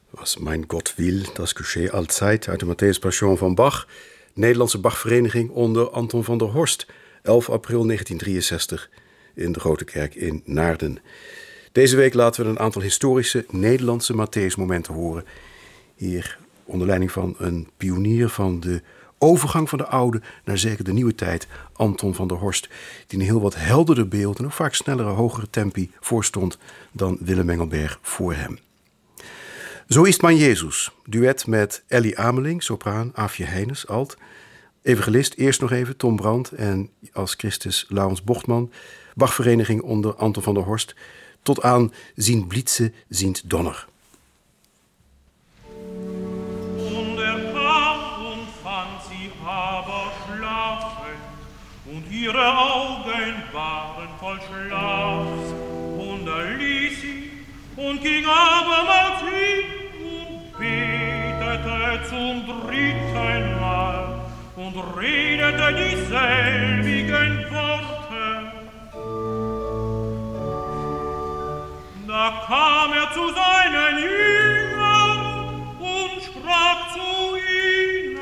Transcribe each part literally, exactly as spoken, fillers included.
Was mijn God wil, dat geschehe altijd, uit de Matthäus Passion van Bach. Nederlandse Bachvereniging onder Anton van der Horst. elf april negentien drieënzestig in de Grote Kerk in Naarden. Deze week laten we een aantal historische Nederlandse Matthäus-momenten horen. Hier onder leiding van een pionier van de overgang van de oude naar zeker de nieuwe tijd, Anton van der Horst, die een heel wat helderder beeld en ook vaak snellere, hogere tempi voorstond dan Willem Engelberg voor hem. Zo is mijn Jezus, duet met Ellie Ameling, sopraan, Aafje Heines, alt. Evangelist, eerst nog even, Tom Brandt en als Christus Laurens Bochtman. Bachvereniging onder Anton van der Horst. Tot aan Zien Blitze, Ziend Donner. Und er kam und fand sie aber schlafen, und ihre Augen waren voll Schlafs. Und er ließ sie und ging abermals hin und betete zum dritten Mal und redete dieselbigen Worte. Da kam er zu seinen Jüngern und sprach zu ihnen: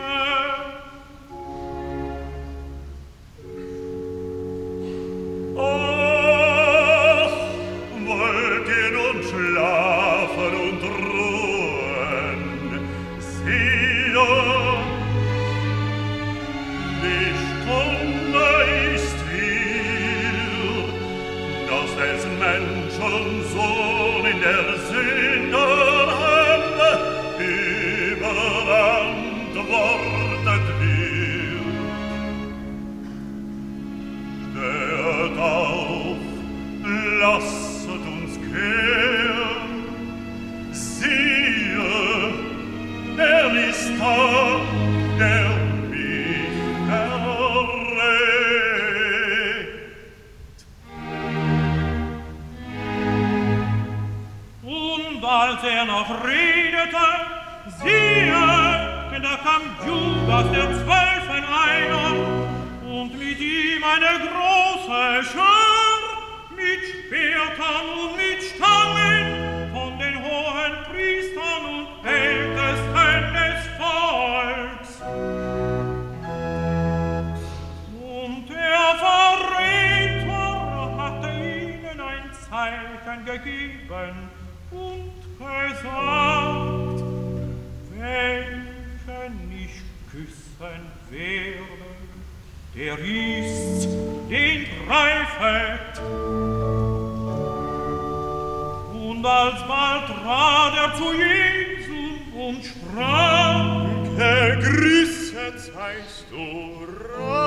Ach, wollt ihr nun schlafen und ruhen? Siehe, die Stunde ist hier, dass des Menschen Sohn in der Sünderhölle überantwortet wird. Steht auf, lasset uns gehen. Siehe, er ist da, der mich erregt. Und als er noch redete, siehe, da kam Judas der Zwölfen einer, und mit ihm eine große Schar, mit Schwertern und mit Stangen, von den hohen Priestern und Ältesten des Volks. Und der Verräter hatte ihnen ein Zeichen gegeben und gesagt: Welchen ich küssen werde, der ist's, den greifet. Und alsbald trat er zu Jesus und sprach: Gegrüßet seist du,